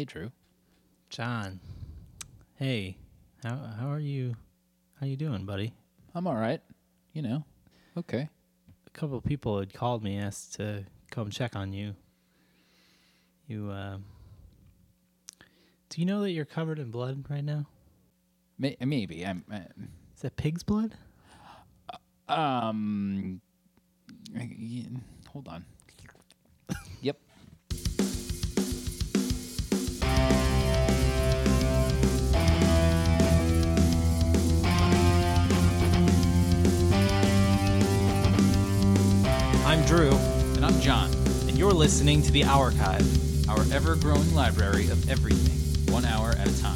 Hey, Drew. John, hey, how are you? How you doing, buddy? I'm all right. Okay. A couple of people had called me, asked to come check on you. Do you know that you're covered in blood right now? Maybe. Is that pig's blood? Hold on. Yep. I'm Drew, And I'm John, and you're listening to The Archive. our ever-growing library of everything, 1 hour at a time.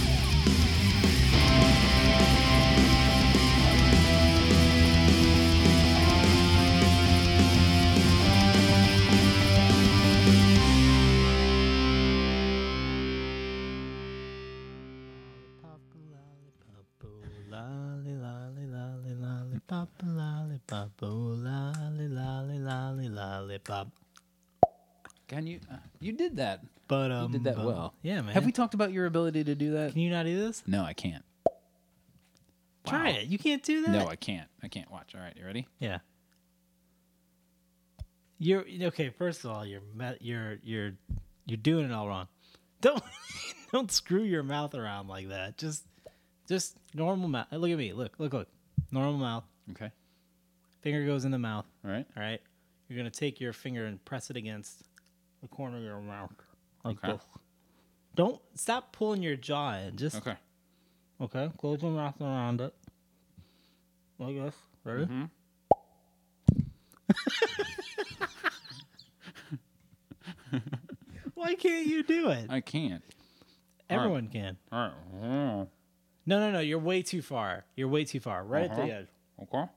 Can you? You did that. But You did that well. Yeah, man. Have we talked about your ability to do that? Can you not do this? No, I can't. Try Wow. it. You can't do that. No, I can't. I can't watch. All right, you ready? Yeah. You're okay. First of all, you're doing it all wrong. Don't don't screw your mouth around like that. Just normal mouth. Look at me. Look. Normal mouth. Okay. Finger goes in the mouth. All right. All right. You're gonna take your finger and press it against the corner of your mouth, like Okay. this. Don't stop pulling your jaw in. Just Okay. okay. Close your mouth around it, like this. Ready? Mhm. Why can't you do it? I can't. Everyone can. All right. No. You're way too far. You're way too far. Right at the edge. Okay.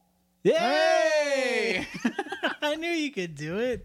Yay! I knew you could do it.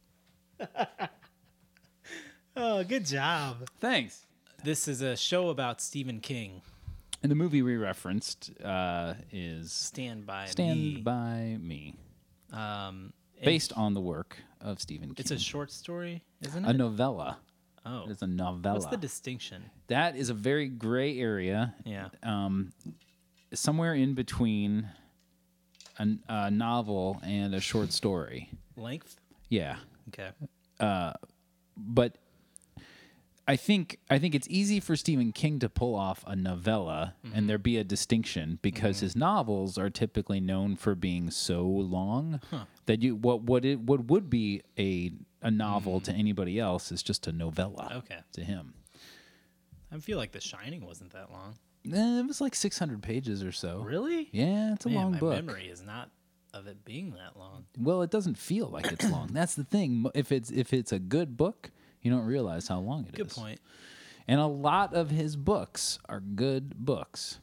Oh, good job. Thanks. This is a show about Stephen King. And the movie we referenced is Stand by Stand Me. By Me, And based on the work of Stephen King. it's a short story, isn't it? a novella. Oh. It's a novella. What's the distinction? That is a very gray area. Yeah. Somewhere in between a novel and a short story. Length? Yeah. Okay. But I think it's easy for Stephen King to pull off a novella and there be a distinction because his novels are typically known for being so long that what would be a novel to anybody else is just a novella Okay. to him. I feel like The Shining wasn't that long. It was like 600 pages or so. Really? Yeah, it's a Man, long my book. memory is not of it being that long. Well, it doesn't feel like it's long. That's the thing. If it's a good book, you don't realize how long it is. Good point. And a lot of his books are good books.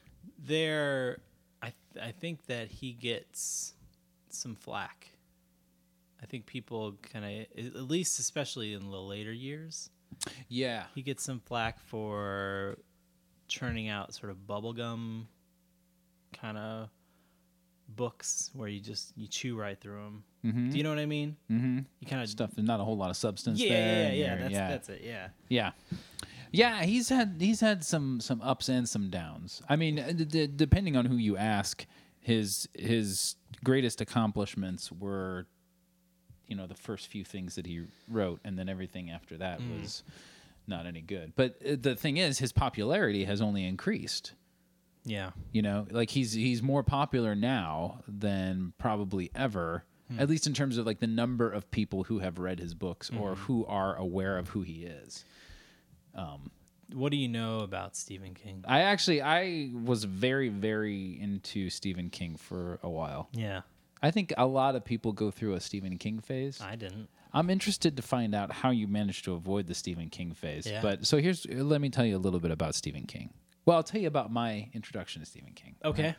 I think that he gets some flack. I think people kind of, at least especially in the later years, Yeah. he gets some flack for churning out sort of bubblegum kind of books where you chew right through them. Mm-hmm. Do you know what I mean? Mm-hmm. You kind of Stuff. There's not a whole lot of substance yeah, there. yeah. That's it. Yeah. Yeah. Yeah, he's had some ups and some downs. I mean, depending on who you ask, his greatest accomplishments were, the first few things that he wrote, and then everything after that was not any good. But the thing is, his popularity has only increased. Yeah. Like he's more popular now than probably ever. At least in terms of like the number of people who have read his books or who are aware of who he is. What do you know about Stephen King? I was very, very into Stephen King for a while. Yeah. I think a lot of people go through a Stephen King phase. I didn't. I'm interested to find out how you managed to avoid the Stephen King phase. Yeah. But so let me tell you a little bit about Stephen King. Well, I'll tell you about my introduction to Stephen King. Okay.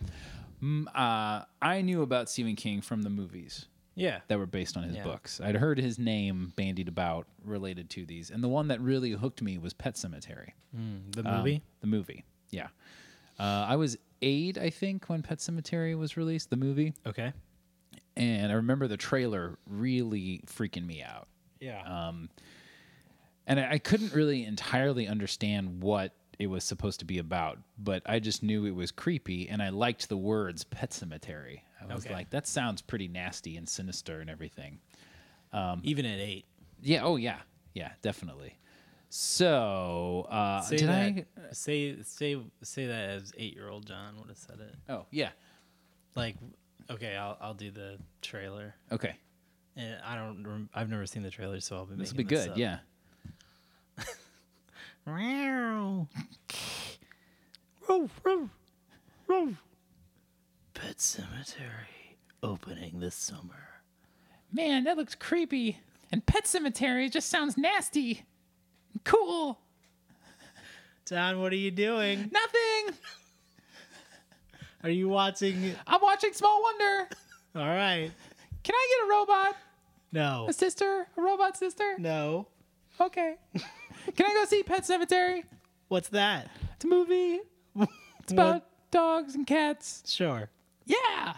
I knew about Stephen King from the movies Yeah. that were based on his books. I'd heard his name bandied about related to these. And the one that really hooked me was Pet Sematary. The movie? The movie, yeah. I was 8, I think, when Pet Sematary was released, the movie. Okay. And I remember the trailer really freaking me out. Yeah. and I couldn't really entirely understand what it was supposed to be about, but I just knew it was creepy, and I liked the words Pet Cemetery. I was like, that sounds pretty nasty and sinister and everything. Even at 8. Yeah. Oh, yeah. Yeah, definitely. So, Say did that, I? say that as 8-year-old John would have said it. Oh, yeah. Like, okay, I'll do the trailer. Okay. And I've never seen the trailer, so I'll be This will making be this good. up. Yeah. Meow. Roof, roof, roof. Pet Cemetery opening this summer. Man, that looks creepy. And Pet Cemetery just sounds nasty. Cool. John, what are you doing? Nothing. Are you watching? I'm watching Small Wonder. All right. Can I get a robot? No. A sister? A robot sister? No. Okay. Can I go see Pet Cemetery? What's that? It's a movie. It's about dogs and cats. Sure. Yeah.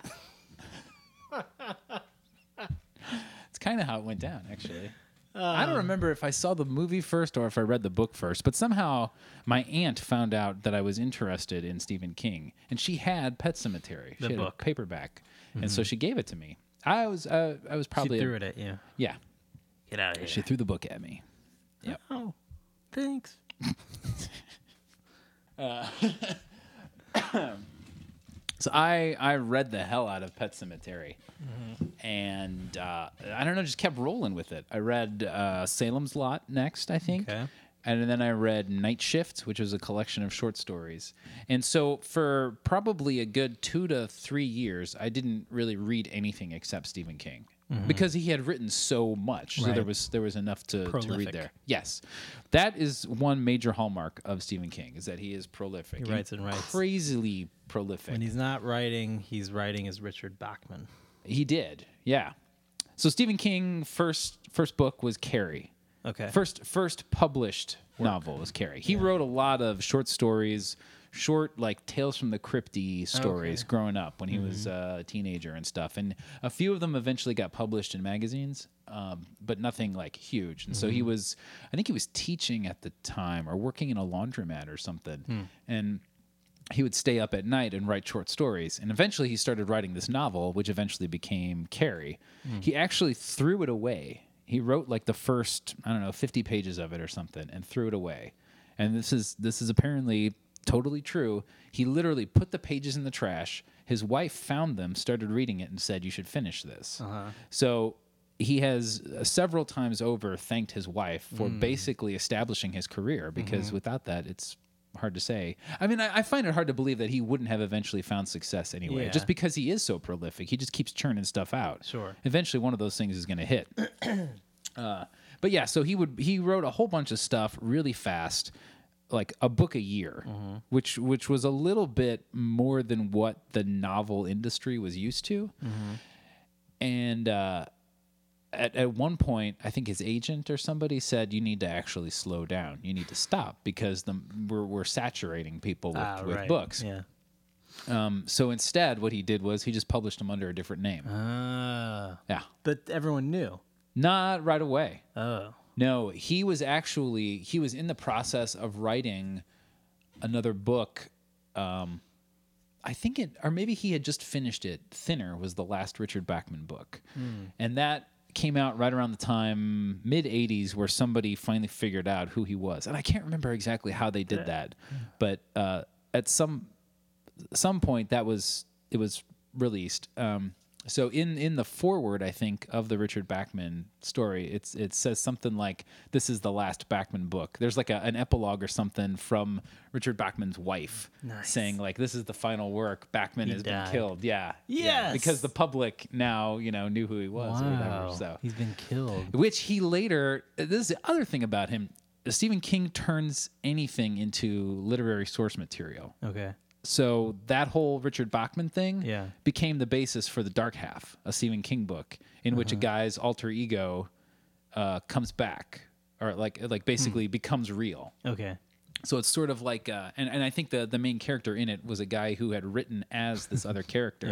It's kind of how it went down, actually. I don't remember if I saw the movie first or if I read the book first, but somehow my aunt found out that I was interested in Stephen King, and she had Pet Cemetery. The She had book. a paperback, and so she gave it to me. I was probably She threw it at you. Yeah, Get out of here. she threw the book at me. Yep. Oh, thanks. So I read the hell out of Pet Cemetery, and I don't know, just kept rolling with it. I read Salem's Lot next, I think, Okay. and then I read Night Shift, which was a collection of short stories. And so for probably a good 2 to 3 years, I didn't really read anything except Stephen King. Because he had written so much, so Right. there was enough to read Prolific. there. Yes, that is one major hallmark of Stephen King, is that he is prolific. He writes and writes. Crazily prolific. When he's not writing, he's writing as Richard Bachman. He did, yeah. So Stephen King first book was Carrie. Okay. First published novel was Carrie. He wrote a lot of short stories, short like Tales from the Crypty stories growing up when he was a teenager and stuff. And a few of them eventually got published in magazines, but nothing like huge. And so I think he was teaching at the time or working in a laundromat or something. And he would stay up at night and write short stories. And eventually he started writing this novel, which eventually became Carrie. He actually threw it away. He wrote like the first, 50 pages of it or something and threw it away. And this is apparently totally true. He literally put the pages in the trash. His wife found them, started reading it, and said, "You should finish this." So he has several times over thanked his wife for basically establishing his career, because without that, it's hard to say. I mean, I find it hard to believe that he wouldn't have eventually found success anyway, Yeah. just because he is so prolific. He just keeps churning stuff out. Sure. Eventually, one of those things is going to hit. But yeah, so he wrote a whole bunch of stuff really fast, like a book a year, which was a little bit more than what the novel industry was used to. And at one point, I think his agent or somebody said, "You need to actually slow down. You need to stop, because we're saturating people with right. books." Yeah. So instead, what he did was he just published them under a different name. Yeah, But everyone knew. not right away. Oh. No, he was in the process of writing another book. I think or maybe he had just finished it. Thinner was the last Richard Bachman book. And that came out right around the time, mid-'80s, where somebody finally figured out who he was. And I can't remember exactly how they did that. But at some point it was released. So in the foreword, I think, of the Richard Bachman story, it says something like, "This is the last Bachman book." There's like an epilogue or something from Richard Bachman's wife saying like, "This is the final work. Bachman has been died. killed." Yeah. Yeah. Yes! Because the public now, knew who he was or whatever. So He's been killed. which he later, this is the other thing about him, Stephen King turns anything into literary source material. Okay. So that whole Richard Bachman thing Yeah. became the basis for The Dark Half, a Stephen King book, in which a guy's alter ego comes back, or like basically becomes real. Okay. So it's sort of like, and I think the main character in it was a guy who had written as this other character. Yeah.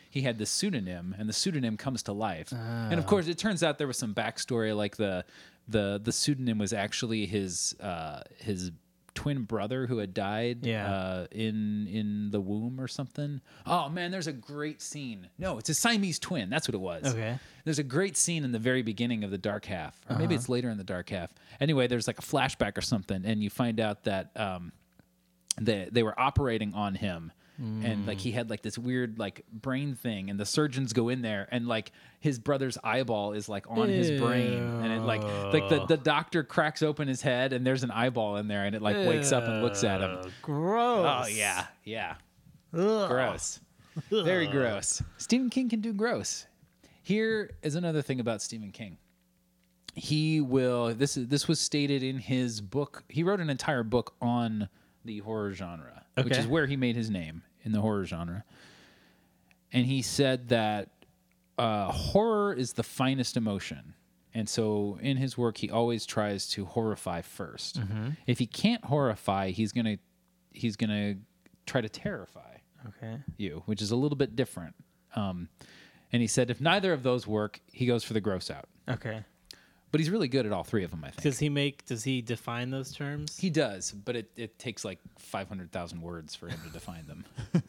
he had this pseudonym, and the pseudonym comes to life. And of course, it turns out there was some backstory, like the pseudonym was actually his twin brother who had died in the womb or something. Oh man, there's a great scene. No, it's a Siamese twin. That's what it was. Okay. There's a great scene in the very beginning of the Dark Half, or maybe it's later in the Dark Half. Anyway, there's like a flashback or something, and you find out that they were operating on him. And like he had like this weird like brain thing, and the surgeons go in there, and like his brother's eyeball is like on his brain, and it like the doctor cracks open his head, and there's an eyeball in there, and it like wakes up and looks at him. Gross. Oh yeah, Ugh. gross, very gross. Stephen King can do gross. Here is another thing about Stephen King. He will. This was stated in his book. He wrote an entire book on the horror genre, which is where he made his name in the horror genre. And he said that horror is the finest emotion. And so in his work, he always tries to horrify first. If he can't horrify, he's gonna try to terrify you, which is a little bit different. And he said if neither of those work, he goes for the gross out. Okay. But he's really good at all three of them, I think. Does he define those terms? He does, but it takes like 500,000 words for him to define them.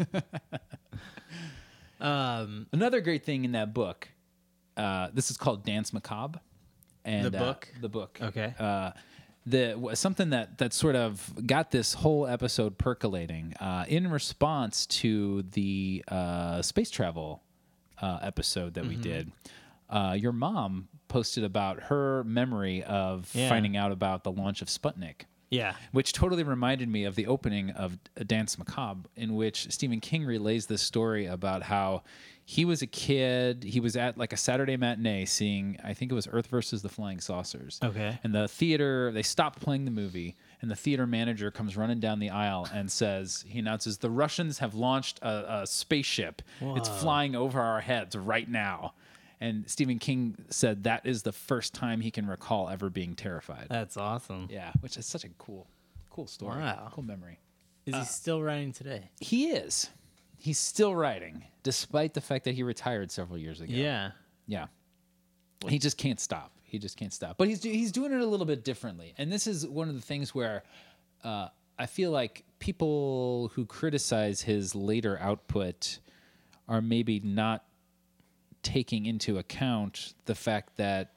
Another great thing in that book, this is called Dance Macabre. And, The book? The book. Okay. Something that sort of got this whole episode percolating in response to the space travel episode that we did. Your mom posted about her memory of finding out about the launch of Sputnik. Yeah. Which totally reminded me of the opening of A Dance Macabre, in which Stephen King relays this story about how he was a kid. He was at like a Saturday matinee seeing, I think it was Earth versus the Flying Saucers. Okay. And the theater, they stopped playing the movie, and the theater manager comes running down the aisle and says, he announces, the Russians have launched a spaceship. It's flying over our heads right now. And Stephen King said that is the first time he can recall ever being terrified. That's awesome. Yeah, which is such a cool story. Wow. Cool memory. Is he still writing today? He is. He's still writing, despite the fact that he retired several years ago. Yeah. Yeah. He just can't stop. But he's doing it a little bit differently. And this is one of the things where I feel like people who criticize his later output are maybe not taking into account the fact that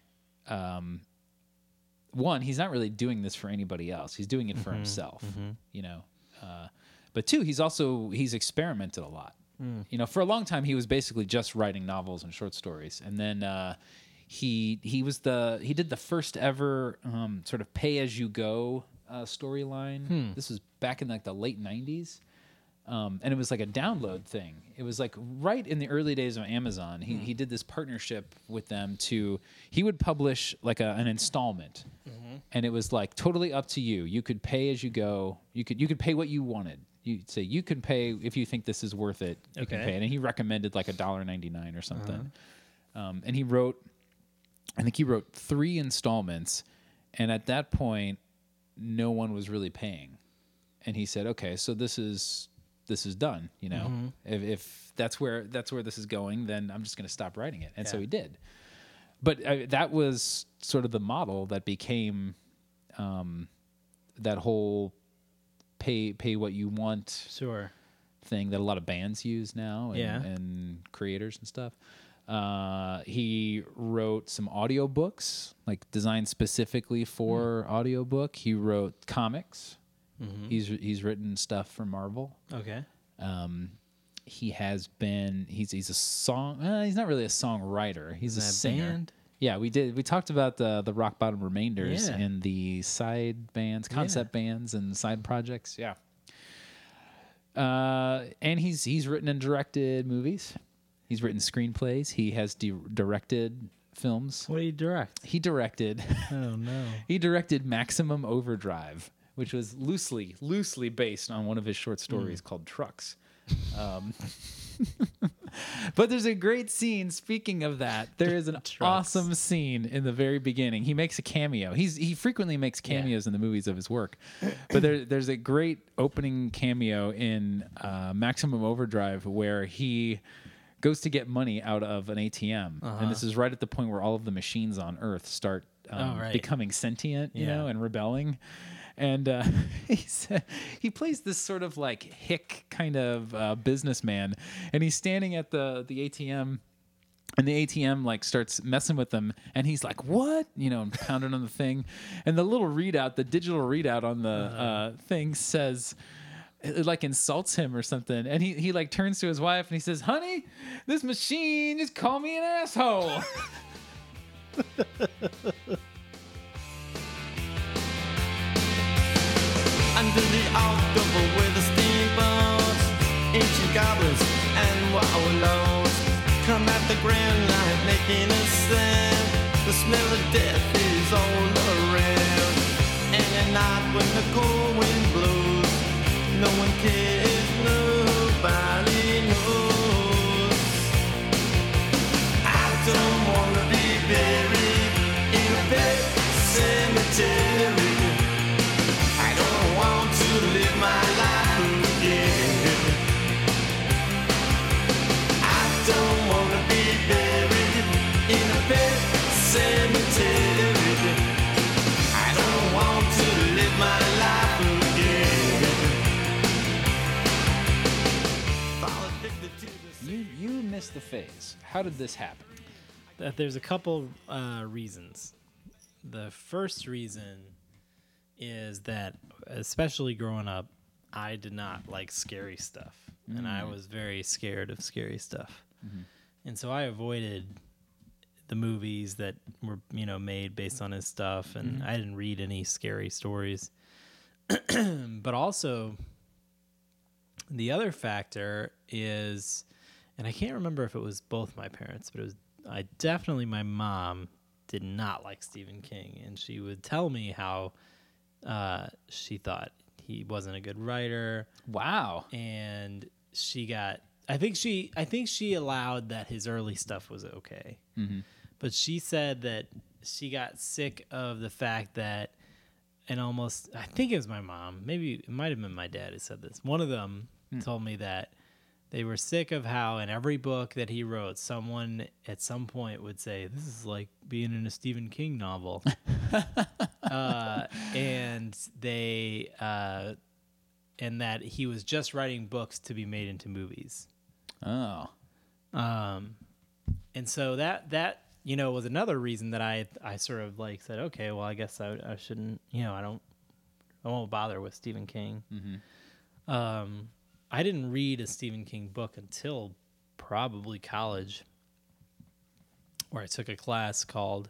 one, he's not really doing this for anybody else. He's doing it for himself, you know. But two, he's experimented a lot. You know, for a long time he was basically just writing novels and short stories, and then he did the first ever sort of pay as you go storyline. This was back in like the late 90s. And it was like a download thing. It was like right in the early days of Amazon. He did this partnership with them he would publish like an installment, and it was like totally up to you. You could pay as you go. You could pay what you wanted. You'd say you can pay if you think this is worth it. You can pay it. And he recommended like $1.99 or something. And I think he wrote 3 installments, and at that point, no one was really paying. And he said, "Okay, so this is done, you know. If that's where this is going, then I'm just going to stop writing it." And so he did. But that was sort of the model that became that whole pay what you want thing that a lot of bands use now and creators and stuff. He wrote some audiobooks, like designed specifically for audiobook. He wrote comics. He's written stuff for Marvel. Okay. He has been he's a song. He's not really a songwriter. He's a singer. Band? Yeah, we talked about the Rock Bottom Remainders and the side bands, concept bands, and side projects. Yeah. And he's written and directed movies. He's written screenplays. He has directed films. What did he direct? He directed. Oh no. He directed Maximum Overdrive, which was loosely based on one of his short stories called Trucks. But there's a great scene. Speaking of that, there is an awesome scene in the very beginning. He makes a cameo. He frequently makes cameos in the movies of his work, but there's a great opening cameo in Maximum Overdrive where he goes to get money out of an ATM, and this is right at the point where all of the machines on Earth start becoming sentient, you know, and rebelling. And he plays this sort of like hick kind of businessman, and he's standing at the ATM. And the ATM like starts messing with him, and he's like, "What?" You know, and pounding on the thing, and the little readout, the digital readout on the thing says, it like insults him or something, and he like turns to his wife and he says, "Honey, this machine just called me an asshole." Under the October with the steamboats, ancient goblins and wallows come at the grand light making a sound. The smell of death is all around. And at night when the cold wind blows, no one cares, nobody knows. I don't wanna be buried in a pet cemetery. I don't want to live my life again. I don't wanna be buried in a pet cemetery. I don't want to live my life again. Fall addicted to the You missed the phase. How did this happen? There's a couple reasons. The first reason is that, especially growing up, I did not like scary stuff, and I was very scared of scary stuff, and so I avoided the movies that were, you know, made based on his stuff, and I didn't read any scary stories. But also, the other factor is, and I can't remember if it was both my parents, but it was definitely my mom did not like Stephen King, and she would tell me how she thought he wasn't a good writer. Wow. And she got, I think she allowed that his early stuff was okay. But she said that she got sick of the fact that, and almost, I think it was my mom, maybe it might have been my dad who said this. One of them told me that they were sick of how in every book that he wrote, someone at some point would say, "This is like being in a Stephen King novel." And they, and that he was just writing books to be made into movies. Oh. And so that you know was another reason that I sort of like said, okay, well, I guess I shouldn't, you know, I won't bother with Stephen King. I didn't read a Stephen King book until probably college, where I took a class called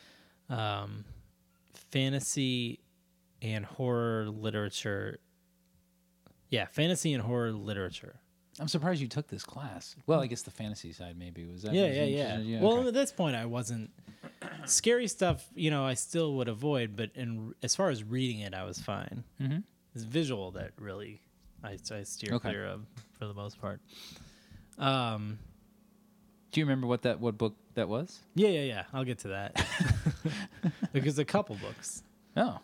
Fantasy and Horror Literature. Yeah, Fantasy and Horror Literature. I'm surprised you took this class. Well, I guess the fantasy side maybe was that. Yeah. Well, at this point, I wasn't scary stuff. You know, I still would avoid, but as far as reading it, I was fine. It's visual that really I steer clear of for the most part. Do you remember what book that was? Yeah. I'll get to that because a couple books. Oh.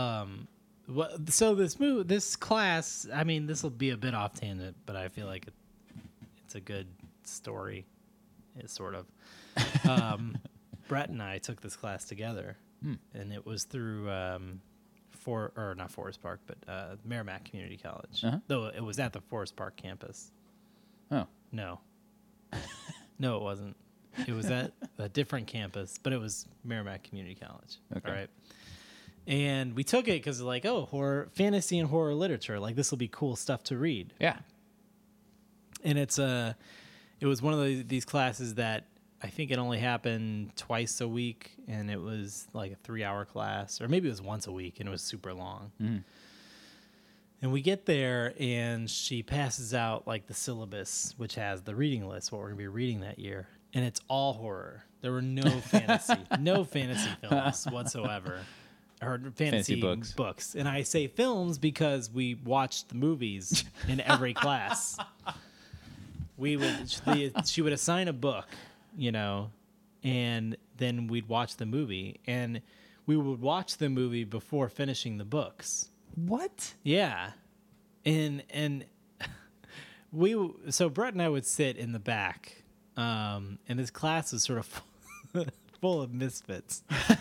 So this class, I mean, this will be a bit off tangent, but I feel like it's a good story. It's sort of. Brett and I took this class together, and it was through not Forest Park, but Merrimack Community College. Though it was at the Forest Park campus. Oh. No, it wasn't. It was at a different campus, but it was Merrimack Community College. Okay. All right. And we took it because like, horror, fantasy and horror literature, like this will be cool stuff to read. Yeah. And it was one of these classes that I think it only happened twice a week, and it was like a 3-hour class, or maybe it was once a week, and it was super long. And we get there, and she passes out like the syllabus, which has the reading list, what we're gonna be reading that year, and it's all horror. There were no fantasy films whatsoever. Or fantasy books. And I say films because we watched the movies in every class. She would assign a book, you know, and then we'd watch the movie, and we would watch the movie before finishing the books. What? Yeah. And so Brett and I would sit in the back and his class was sort of full of misfits,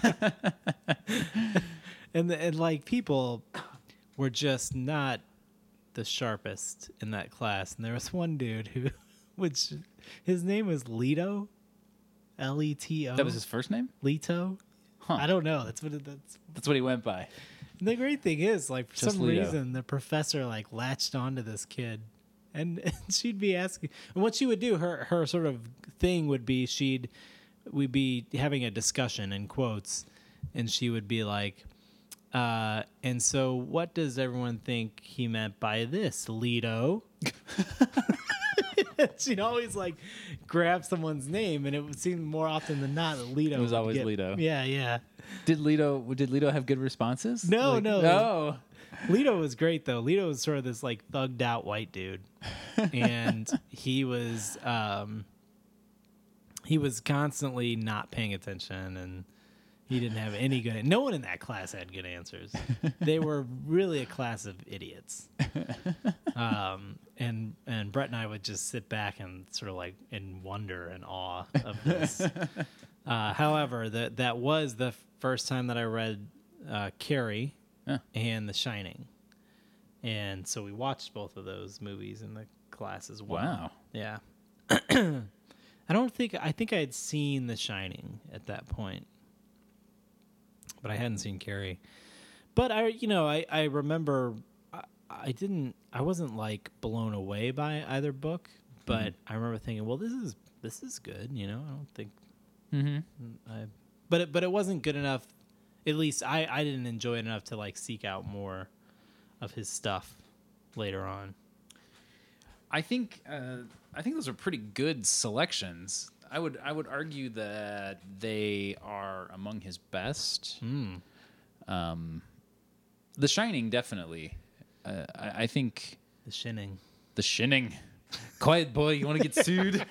and like people were just not the sharpest in that class. And there was one dude who, which his name was Leto, Leto. That was his first name? Leto. Huh. I don't know. That's what he went by. And the great thing is, like, for Just some Leto. reason, the professor like latched onto this kid, and she'd be asking, and what she would do, her sort of thing would be, we'd be having a discussion in quotes, and she would be like, and so what does everyone think he meant by this, Leto? She'd always like grab someone's name, and it would seem more often than not that Leto. It was would always get- Leto. Yeah, yeah. Did Leto have good responses? No, Like, no. No. Leto was great though. Leto was sort of this like thugged out white dude, and he was constantly not paying attention, and he didn't have any good. No one in that class had good answers. They were really a class of idiots. And Brett and I would just sit back and sort of like in wonder and awe of this. However, that was the first time that I read Carrie and The Shining, and so we watched both of those movies in the class as well. Wow. Yeah. I think I had seen The Shining at that point, but I hadn't seen Carrie. But I remember I wasn't like blown away by either book, but I remember thinking, well, this is good. I don't think. But it wasn't good enough. At least I didn't enjoy it enough to like seek out more of his stuff later on. I think those are pretty good selections. I would argue that they are among his best. The Shining, definitely. I think The Shining. The Shining. Quiet boy, you want to get sued?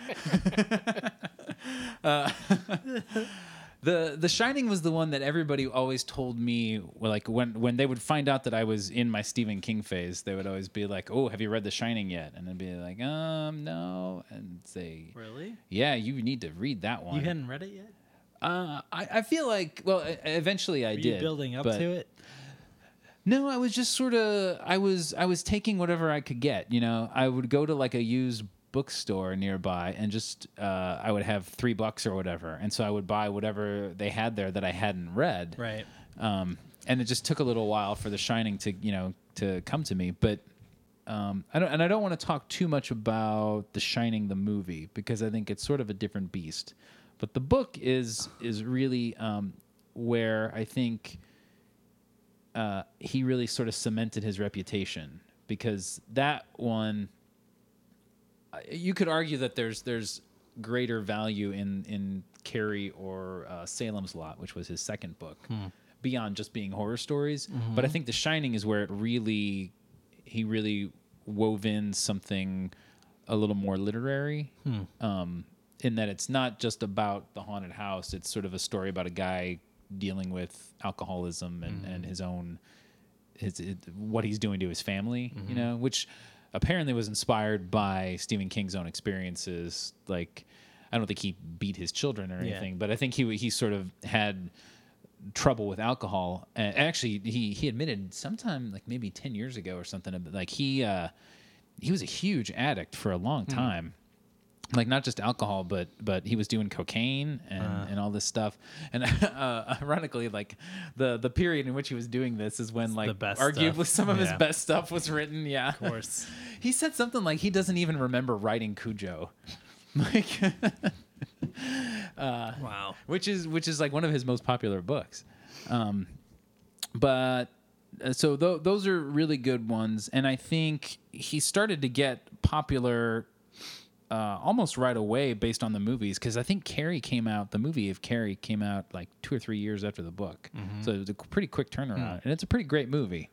The Shining was the one that everybody always told me, like when they would find out that I was in my Stephen King phase, they would always be like, "Oh, have you read The Shining yet?" And I'd be like, no," and say, Really? "Yeah, you need to read that one." You hadn't read it yet? I feel like, well, eventually I Were did. you building up but- to it? No, I was just sort of I was taking whatever I could get. I would go to like a used bookstore nearby and just I would have $3 or whatever, and so I would buy whatever they had there that I hadn't read. Right. And it just took a little while for The Shining to come to me, but I don't want to talk too much about The Shining the movie because I think it's sort of a different beast. But the book is really where I think he really sort of cemented his reputation, because that one, you could argue that there's greater value in Carrie or Salem's Lot, which was his second book, beyond just being horror stories. But I think The Shining is where he really wove in something a little more literary, in that it's not just about the haunted house. It's sort of a story about a guy dealing with alcoholism and his own what he's doing to his family, which apparently was inspired by Stephen King's own experiences. Like, I don't think he beat his children or anything, but I think he sort of had trouble with alcohol. And actually, he admitted sometime like maybe 10 years ago or something, like he was a huge addict for a long time. Like, not just alcohol, but he was doing cocaine and all this stuff. And ironically, like the period in which he was doing this is when like the best arguably stuff. some of his Yeah. best stuff was written. Yeah, Of course. he said something like he doesn't even remember writing Cujo, like, Wow. which is like one of his most popular books. But so those are really good ones, and I think he started to get popular almost right away based on the movies, because I think the movie of Carrie came out like 2 or 3 years after the book. So it was a pretty quick turnaround, and it's a pretty great movie.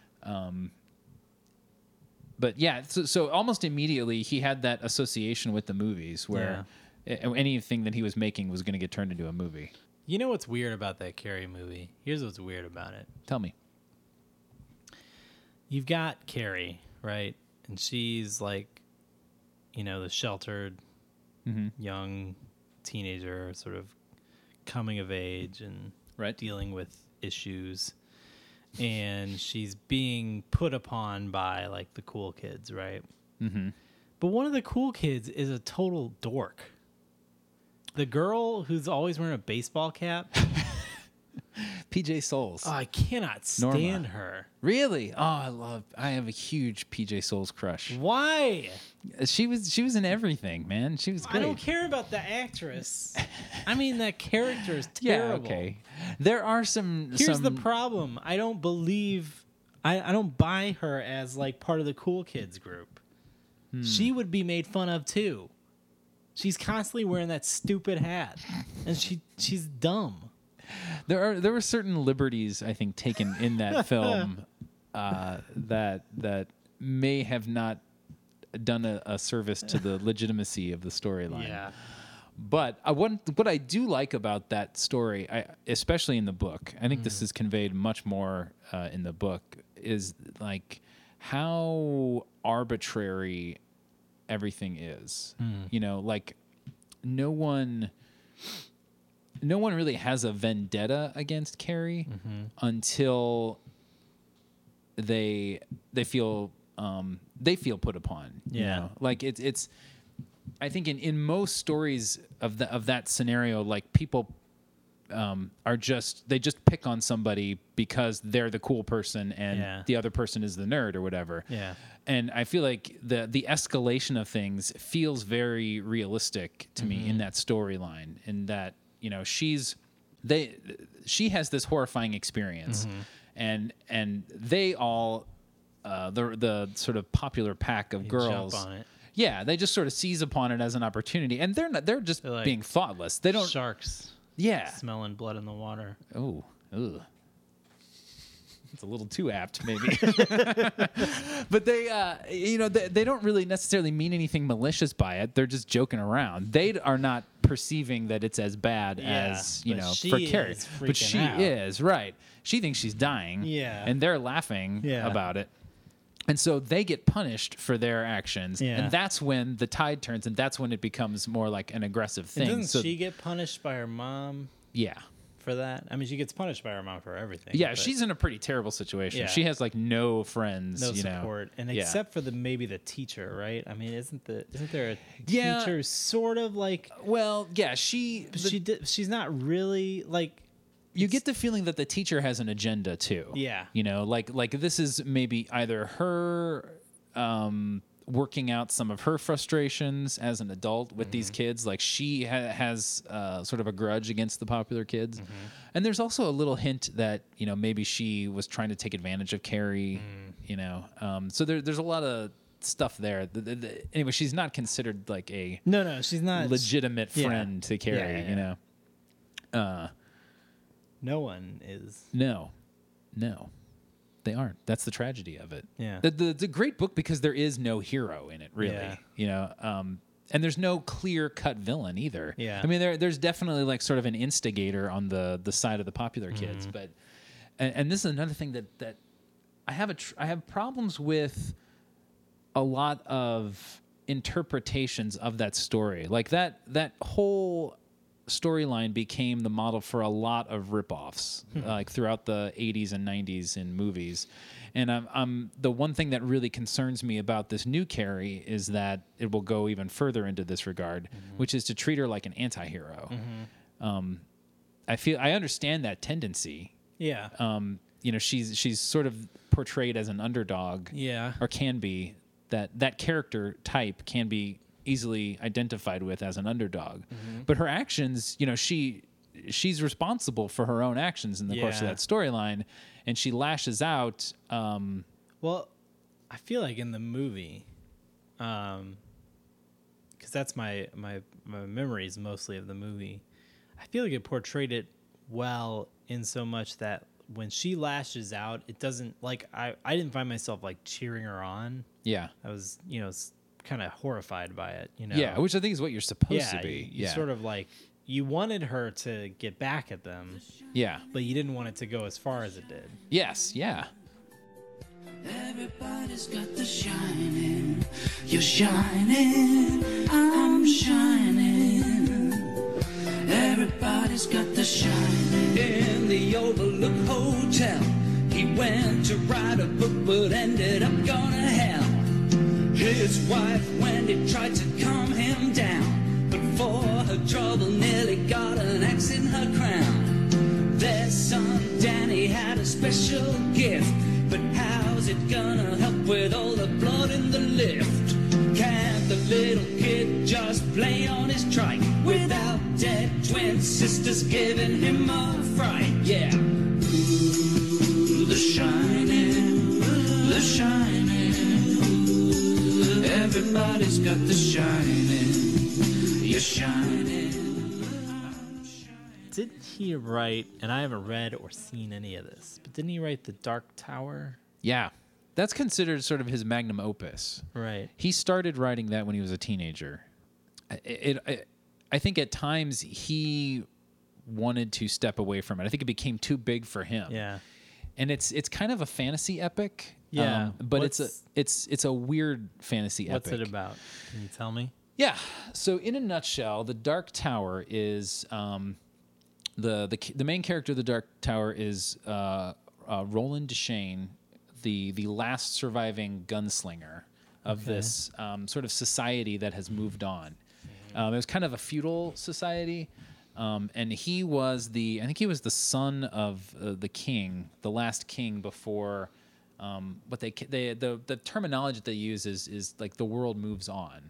But yeah, so almost immediately he had that association with the movies where anything that he was making was going to get turned into a movie. You know what's weird about that Carrie movie? Here's what's weird about it. Tell me. You've got Carrie, right? And she's like, the sheltered young teenager, sort of coming of age and Right. dealing with issues. And she's being put upon by like the cool kids, right? Mm-hmm. But one of the cool kids is a total dork. The girl who's always wearing a baseball cap. PJ Souls. Oh, I cannot Norma. stand her. Really? Oh, I have a huge PJ Souls crush. Why? She was in everything, man. She was great. I don't care about the actress. I mean, that character is Yeah, terrible. okay. There are some. Here's the problem. I don't believe. I don't buy her as like part of the cool kids group. She would be made fun of too. She's constantly wearing that stupid hat, and she's dumb. There were certain liberties I think taken in that film that may have not done a service to the legitimacy of the storyline. Yeah. But what I do like about that story, especially in the book, I think this is conveyed much more in the book, is like how arbitrary everything is. You know, like no one really has a vendetta against Carrie until they feel put upon. You Yeah. know? Like it's I think in most stories of that scenario, like people they just pick on somebody because they're the cool person and the other person is the nerd or whatever. Yeah. And I feel like the escalation of things feels very realistic to me in that storyline, in that, you know, she has this horrifying experience, and they all the sort of popular pack of girls jump on it. Yeah, they just sort of seize upon it as an opportunity, and they're just They're like being thoughtless. They don't. Sharks Yeah. smelling blood in the water. Oh, ugh. It's a little too apt, maybe. But they don't really necessarily mean anything malicious by it. They're just joking around. They are not perceiving that it's as bad as, but for she Carrie. is But freaking she out. is, right. She thinks she's dying. Yeah. And they're laughing Yeah. about it. And so they get punished for their actions. Yeah. And that's when the tide turns, and that's when it becomes more like an aggressive thing. Doesn't So, she get punished by her mom yeah. for that? I mean, she gets punished by her mom for everything. Yeah, but she's in a pretty terrible situation. Yeah. She has like no friends, no you know. support, and Yeah. except for maybe the teacher, right? I mean, isn't there a Yeah. teacher who's sort of like Well, yeah, she's not really like you get the feeling that the teacher has an agenda too. Yeah. You know, like this is maybe either her working out some of her frustrations as an adult with these kids. Like she has sort of a grudge against the popular kids. And there's also a little hint that, you know, maybe she was trying to take advantage of Carrie, you know. So there's a lot of stuff there. Anyway, she's not considered like a no, she's not legitimate Yeah. friend to Carrie, Yeah. you know. No one is. No, they aren't. That's the tragedy of it. Yeah. It's a great book because there is no hero in it, really. Yeah. You know, and there's no clear cut villain either. Yeah. I mean, there's definitely like sort of an instigator on the side of the popular Mm-hmm. kids, but and this is another thing that I have problems with a lot of interpretations of that story. Like that whole storyline became the model for a lot of ripoffs, like throughout the 80s and 90s in movies. And I'm the one thing that really concerns me about this new Carrie is that it will go even further into this regard, which is to treat her like an anti-hero. I understand that tendency. Yeah. You know, she's sort of portrayed as an underdog. Yeah. Or can be. That character type can be easily identified with as an underdog. But her actions, you know, she's responsible for her own actions in the course of Yeah. that storyline, and she lashes out. Well, I feel like in the movie, because that's my memories mostly of the movie. I feel like it portrayed it well in so much that when she lashes out, it doesn't like I didn't find myself like cheering her on. Yeah. I was kind of horrified by it. You know. Yeah, which I think is what you're supposed Yeah, to be. you sort of like you wanted her to get back at them, Yeah. but you didn't want it to go as far as it did. Yes. Yeah. Everybody's got the shining. You're shining. I'm shining. Everybody's got the shining. In the Overlook Hotel, he went to write a book but ended up going to hell. His wife Wendy tried to calm him down, but for her trouble nearly got an axe in her crown. Their son Danny had a special gift, but how's it gonna help with all the blood in the lift? Can't the little kid just play on his trike without dead twin sisters giving him a fright? Yeah. Ooh, the shining, the shining. Everybody's got the shining. You're shining. Didn't he write, and I haven't read or seen any of this, but didn't he write The Dark Tower? Yeah. That's considered sort of his magnum opus. Right. He started writing that when he was a teenager. I think at times he wanted to step away from it. I think it became too big for him. Yeah. And it's kind of a fantasy epic. Yeah. But it's a weird fantasy What's epic. it about? Can you tell me? Yeah. So in a nutshell, the Dark Tower is the main character of the Dark Tower is Roland Deschain, the last surviving gunslinger of this sort of society that has moved on. It was kind of a feudal society, and he was I think he was the son of the king, the last king before. But the terminology that they use is like the world moves on.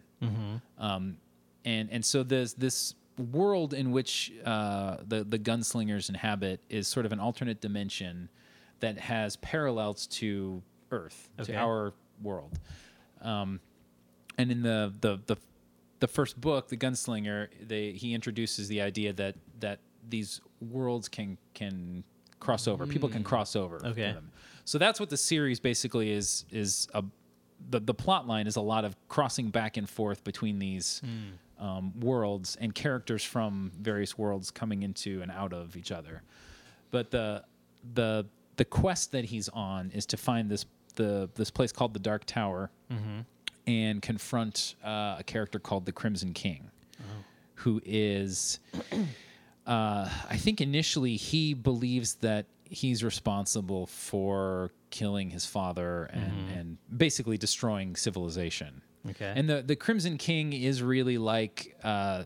And so there's this world in which the gunslingers inhabit is sort of an alternate dimension that has parallels to Earth, to our world. And in the first book, The Gunslinger, he introduces the idea that these worlds can cross over. People can cross over. Okay. Them. So that's what the series basically is the plot line is a lot of crossing back and forth between these worlds and characters from various worlds coming into and out of each other. But the quest that he's on is to find this place called the Dark Tower and confront a character called the Crimson King, who is, I think initially he believes that he's responsible for killing his father and basically destroying civilization. Okay. And the Crimson King is really like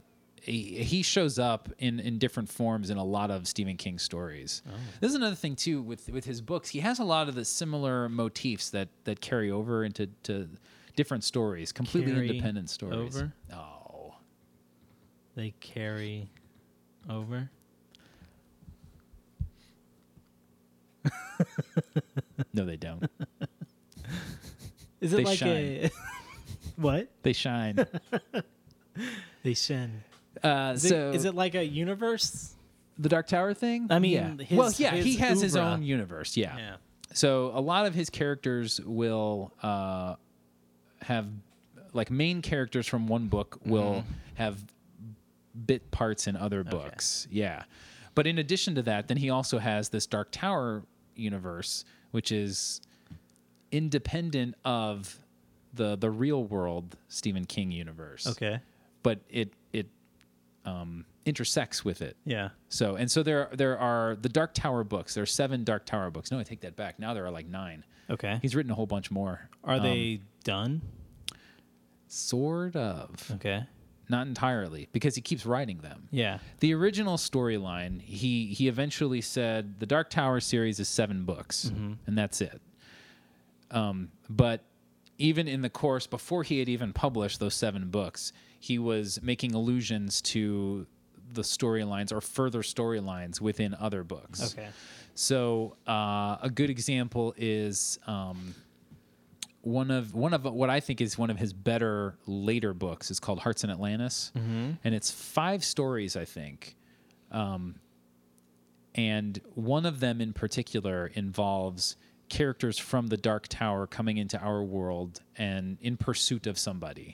he shows up in different forms in a lot of Stephen King stories. This is another thing too with his books. He has a lot of the similar motifs that carry over into different stories, completely Carry independent stories. over? Oh, They carry over. no, they don't. Is it They like shine. a what? They shine. They shin. Is it like a universe? The Dark Tower thing? I mean, yeah. his- he his has his oeuvre. own universe. Yeah. Yeah. So a lot of his characters will have, like, main characters from one book will have bit parts in other books. Yeah. But in addition to that, then he also has this Dark Tower universe, which is independent of the real world Stephen King universe. Okay. But it intersects with it. Yeah. So there are the Dark Tower books. There are 7 Dark Tower books. No, I take that back. Now there are like 9. Okay. He's written a whole bunch more. Are they done? Sort of. Okay. Not entirely, because he keeps writing them. Yeah. The original storyline, he eventually said the Dark Tower series is 7 books, and that's it. But even in the course, before he had even published those 7 books, he was making allusions to the storylines or further storylines within other books. Okay. So a good example is one of what I think is one of his better later books is called Hearts in Atlantis, and it's 5 stories, I think. And one of them in particular involves characters from the Dark Tower coming into our world and in pursuit of somebody.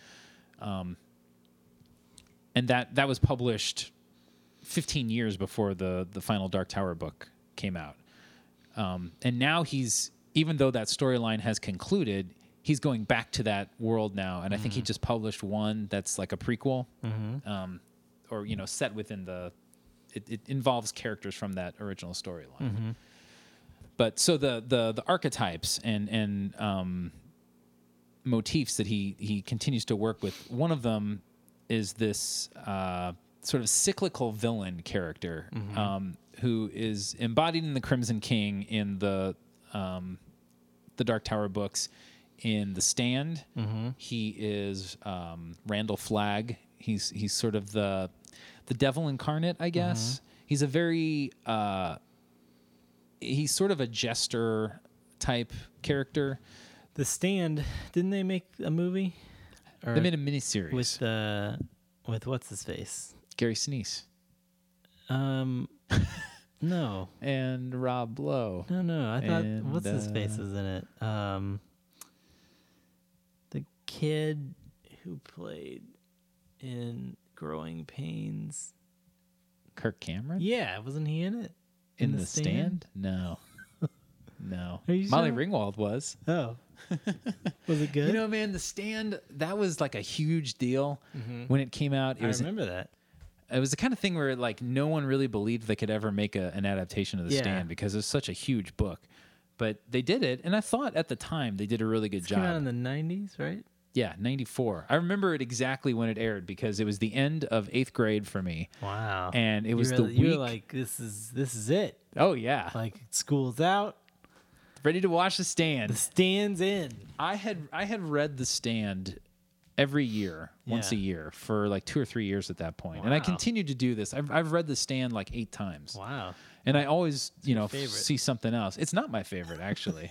And that was published 15 years before the final Dark Tower book came out. And now he's even though that storyline has concluded, he's going back to that world now, and I think he just published one that's like a prequel, or set within the. It involves characters from that original storyline. But so the archetypes and motifs that he continues to work with. One of them is this sort of cyclical villain character who is embodied in the Crimson King in the Dark Tower books. In The Stand, he is Randall Flagg. He's sort of the devil incarnate, I guess. He's a very he's sort of a jester type character. The Stand, didn't they make a movie? Or They made a miniseries with what's his face? Gary Sinise No. and Rob Lowe. No. I thought And, what's his face was in it? The kid who played in Growing Pains. Kirk Cameron? Yeah, wasn't he in it? In The Stand? No. No. Are you Molly sure? Ringwald was. Oh. Was it good? Man, The Stand, that was like a huge deal when it came out. I remember that. It was the kind of thing where like no one really believed they could ever make an adaptation of The Yeah. Stand because it's such a huge book. But they did it, and I thought at the time they did a really good It came out job. in the 90s, right? Yeah, 94. I remember it exactly when it aired because it was the end of 8th grade for me. Wow. And it was the You were week. like, this is it. Oh, yeah. Like, school's out. Ready to watch The The Stand. Stand's in. I had read The Stand every year, once a Yeah. year, for like 2 or 3 years at that point. And I Wow. continued to do this. I've read The Stand like 8 times. Wow. And I always, favorite? see something else. It's not my favorite, actually.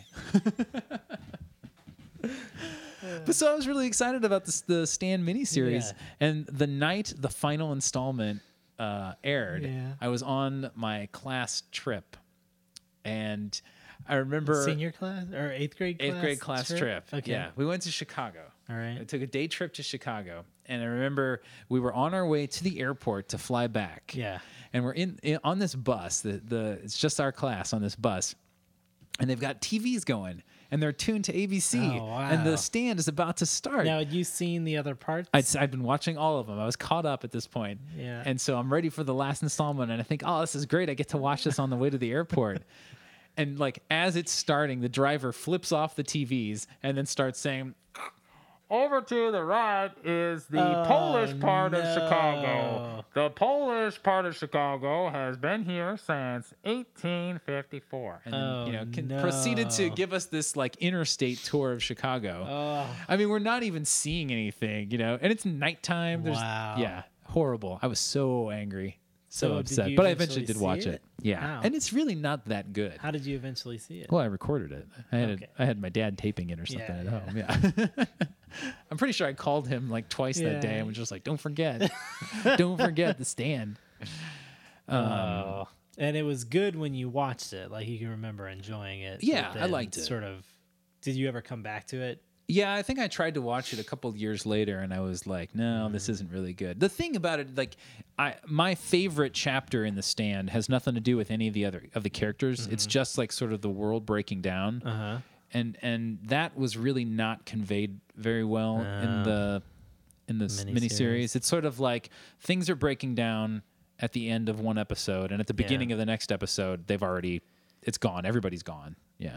But so I was really excited about the Stand miniseries. Yeah. And the night the final installment aired, Yeah. I was on my class trip. And I remember... Senior class or 8th grade class? 8th grade class trip. Okay. Yeah. We went to Chicago. All right. I took a day trip to Chicago. And I remember we were on our way to the airport to fly back. Yeah. And we're on this bus. It's just our class on this bus. And they've got TVs going. And they're tuned to ABC. Oh, wow. And The Stand is about to start. Now, had you seen the other parts? I'd been watching all of them. I was caught up at this point. Yeah. And so I'm ready for the last installment. And I think, oh, this is great. I get to watch this on the way to the airport. And like as it's starting, the driver flips off the TVs and then starts saying, over to the right is the Polish part of Chicago. The Polish part of Chicago has been here since 1854. And then, proceeded to give us this like interstate tour of Chicago. I mean, we're not even seeing anything, and it's nighttime. Wow. Yeah, horrible. I was so angry. So So did upset. you But I eventually eventually did see watch it? it. Yeah. Wow. And it's really not that good. How did you eventually see it? Well, I recorded it. Okay. I had my dad taping it or something Yeah, at yeah. home. Yeah. I'm pretty sure I called him like twice that day Yeah. and was just like, don't forget. Don't forget The Stand. And it was good when you watched it. Like you can remember enjoying it. Yeah, but I then liked it. Sort of. Did you ever come back to it? Yeah, I think I tried to watch it a couple of years later and I was like, no, Mm. this isn't really good. The thing about it, like my favorite chapter in The Stand has nothing to do with any of the other of the characters. It's just like sort of the world breaking down. Uh-huh. And that was really not conveyed very well in the miniseries. It's sort of like things are breaking down at the end of one episode, and at the beginning of the next episode, it's gone. Everybody's gone. Yeah.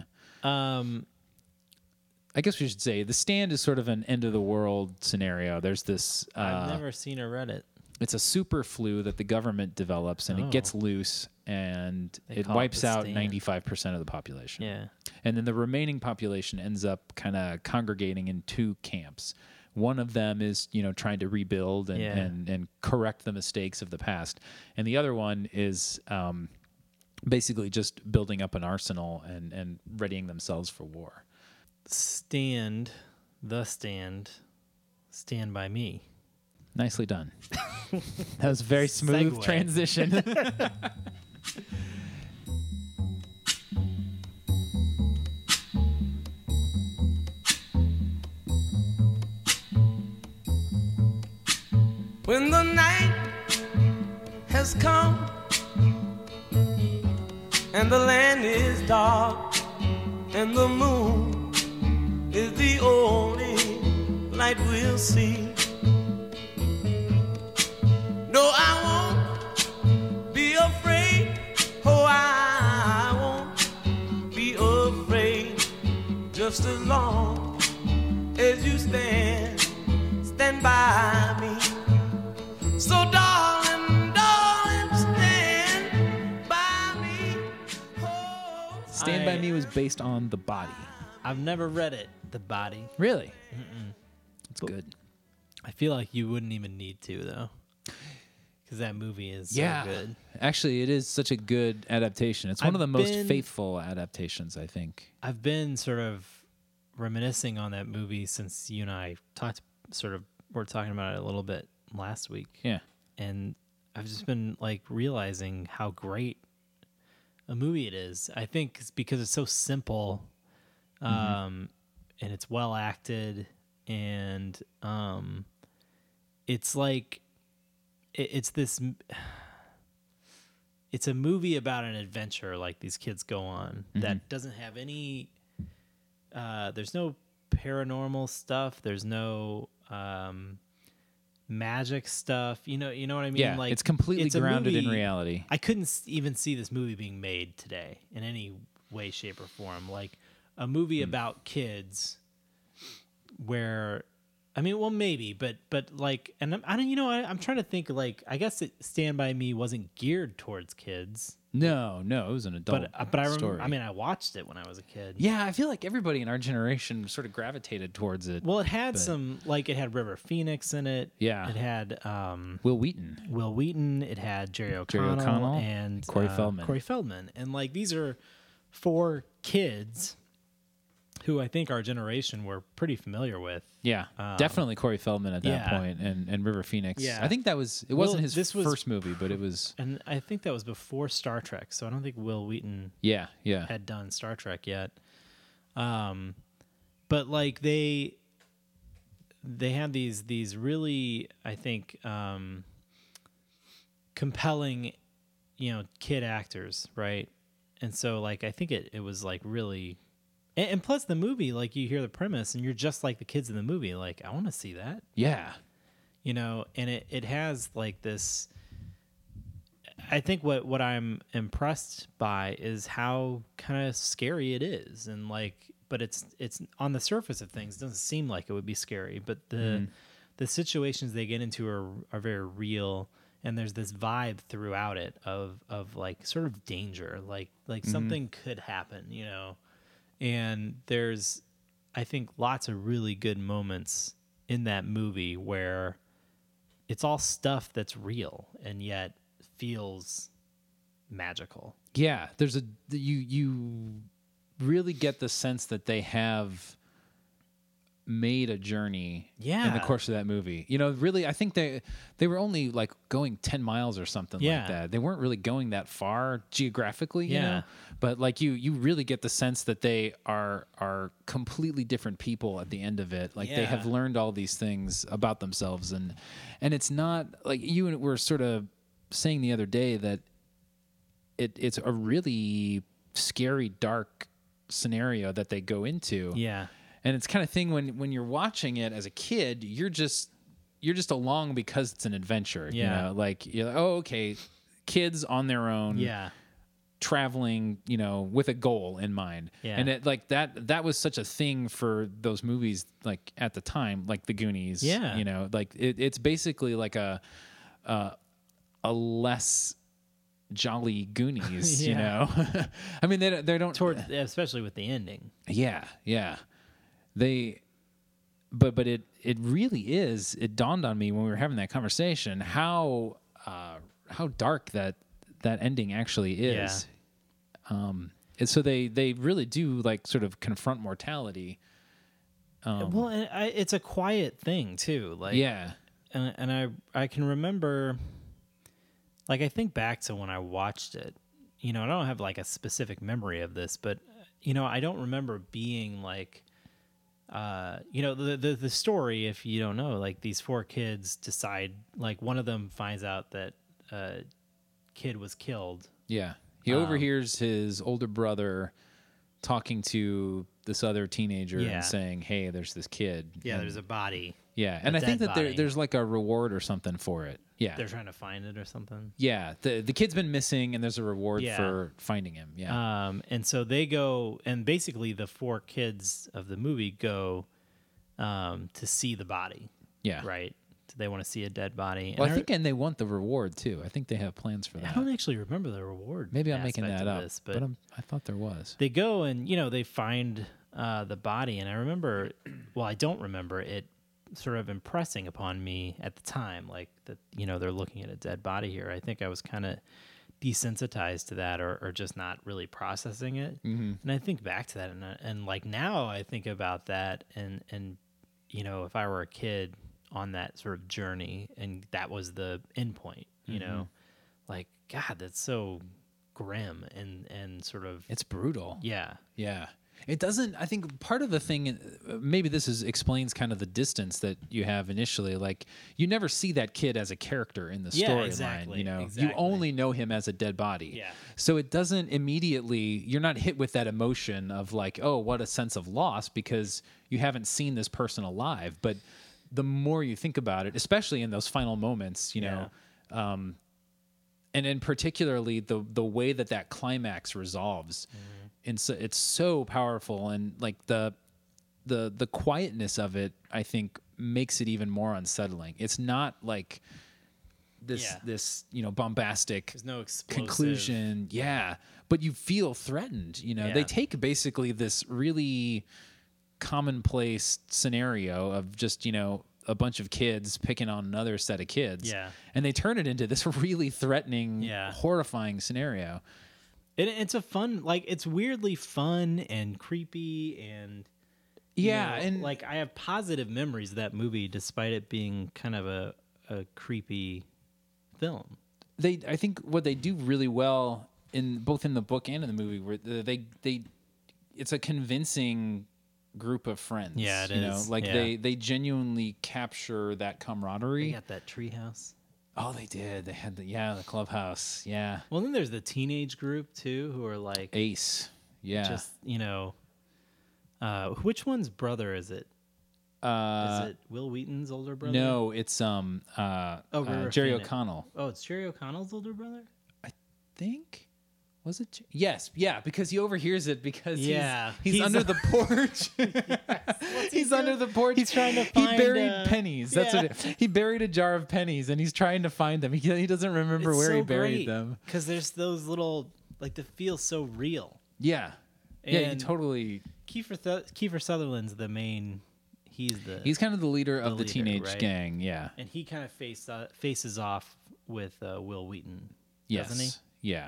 I guess we should say The Stand is sort of an end of the world scenario. There's this. I've never seen or read it. It's a super flu that the government develops, and it gets loose, and They it call it wipes the out Stand. 95% of the population. Yeah. And then the remaining population ends up kind of congregating in 2 camps. One of them is, trying to rebuild and correct the mistakes of the past. And the other one is basically just building up an arsenal and readying themselves for war. Stand by me. Nicely done. That was a very smooth Segue. transition. When the night has come and the land is dark and the moon is the only light we'll see. No, I won't be afraid. Oh, I won't be afraid. Just as long as you stand by me. So darling, stand by me. Oh, Stand By Me was based on The Body. I've never read it. The Body. Really? It's good. I feel like you wouldn't even need to though, because that movie is so good. Actually, it is such a good adaptation. It's one of the most faithful adaptations, I think. I've been sort of reminiscing on that movie since you and I we're talking about it a little bit last week. Yeah. And I've just been like realizing how great a movie it is. I think it's because it's so simple, and it's well acted, and it's like it's a movie about an adventure like these kids go on that doesn't have any there's no paranormal stuff, there's no magic stuff, you know what I mean? Yeah, like it's completely grounded in movie- reality. I couldn't even see this movie being made today in any way, shape, or form. Like a movie about kids, where, I mean, well, maybe, but like, and I'm trying to think. Like, I guess Stand By Me wasn't geared towards kids, No, it was an adult but I remember. story. I mean, I watched it when I was a kid. Yeah, I feel like everybody in our generation sort of gravitated towards it. Well, it had it had River Phoenix in it. Yeah. It had Will Wheaton. Will Wheaton. It had Jerry O'Connell, and Corey Feldman. Corey Feldman, and like these are 4 kids who I think our generation were pretty familiar with. Yeah, definitely Corey Feldman at that point, and River Phoenix. Yeah. I think it wasn't his first movie, but it was. And I think that was before Star Trek, so I don't think Will Wheaton Yeah. had done Star Trek yet. But like they had these really, I think, compelling, kid actors, right? And so like I think it was like really. And plus the movie, like you hear the premise and you're just like the kids in the movie. Like, I want to see that, Yeah. and it has like this, I think what I'm impressed by is how kind of scary it is. And like, but it's on the surface of things, it doesn't seem like it would be scary, but the situations they get into are very real. And there's this vibe throughout it of like sort of danger, like something could happen, And there's, I think, lots of really good moments in that movie where it's all stuff that's real and yet feels magical. Yeah, there's you really get the sense that they have made a journey in the course of that movie. Really, I think they were only like going 10 miles or something like that. They weren't really going that far geographically, you know? But like you really get the sense that they are completely different people at the end of it. Like they have learned all these things about themselves, and it's not like you were sort of saying the other day that it's a really scary, dark scenario that they go into. Yeah. And it's kind of thing when you're watching it as a kid, you're just along because it's an adventure. Yeah. Like you're like, oh, okay, kids on their own. Yeah. Traveling, with a goal in mind. Yeah. And it like that was such a thing for those movies, like at the time, like the Goonies. Yeah. Like it's basically like a less jolly Goonies. I mean they don't especially with the ending. Yeah. But it really is. It dawned on me when we were having that conversation how dark that ending actually is. And so they really do like sort of confront mortality. Well, and it's a quiet thing too. Like and I can remember, like I think back to when I watched it. I don't have like a specific memory of this, but I don't remember being like. The story, if you don't know, like these 4 kids decide, like one of them finds out that kid was killed. Yeah. He overhears his older brother talking to this other teenager Yeah. and saying, "Hey, there's this kid." Yeah, and, there's a body. yeah, and I think dead that body. there's like a reward or something for it. Yeah, They're trying to find it or something. yeah. The kid's been missing, and there's a reward Yeah. for finding him. Yeah, And so they go, and basically the 4 kids of the movie go to see the body, yeah. right? So they want to see a dead body. Well, And I think, and they want the reward too. I think they have plans for I that. don't actually remember the reward. Maybe I'm making aspect that of up, this, but I thought there was. they go and they find the body, and I remember. Well, I don't remember it sort of impressing upon me at the time, like that. They're looking at a dead body here. I think I was kind of desensitized to that, or just not really processing it. Mm-hmm. And I think back to that, and like now I think about that, and if I were a kid on that sort of journey, and that was the end point, like God, that's so grim and sort of It's brutal. yeah. Yeah. It doesn't, I think part of the thing, maybe this explains kind of the distance that you have initially. Like, you never see that kid as a character in the Yeah, storyline, exactly, You exactly. only know him as a dead body. Yeah. So it doesn't immediately, you're not hit with that emotion of like, oh, what a sense of loss, because you haven't seen this person alive. But the more you think about it, especially in those final moments, and then particularly the way that climax resolves, and so it's so powerful, and like the quietness of it, I think, makes it even more unsettling. It's not like this bombastic There's no explosive conclusion, but you feel threatened. Yeah. They take basically this really commonplace scenario of just a bunch of kids picking on another set of kids. Yeah. And they turn it into this really threatening, Yeah. horrifying scenario. And it's a fun, like, it's weirdly fun and creepy, and And like I have positive memories of that movie, despite it being kind of a creepy film. I think what they do really well in both in the book and in the movie, where it's a convincing group of friends. Yeah, it is. Like Yeah. they genuinely capture that camaraderie. They got that treehouse. Oh, they did. They had the clubhouse. Yeah. Well, then there's the teenage group too, who are like Ace. Yeah. just which one's brother is it? Is it Will Wheaton's older brother? No, it's River Jerry Phoenix. O'Connell. Oh, it's Jerry O'Connell's older brother. Think was it? Yes, yeah, because he overhears it because Yeah. he's under the porch. He's under the porch. He's trying to He find, buried pennies. That's yeah. what he buried a jar of pennies, and he's trying to find them. He doesn't remember It's where so he buried them. because there's those little like the feel so real. Yeah, yeah, you And- totally. Kiefer Sutherland's the main. He's kind of the leader of the leader, teenage right? gang. Yeah. and he kind of faces off with Will Wheaton, Yes. doesn't he? Yeah.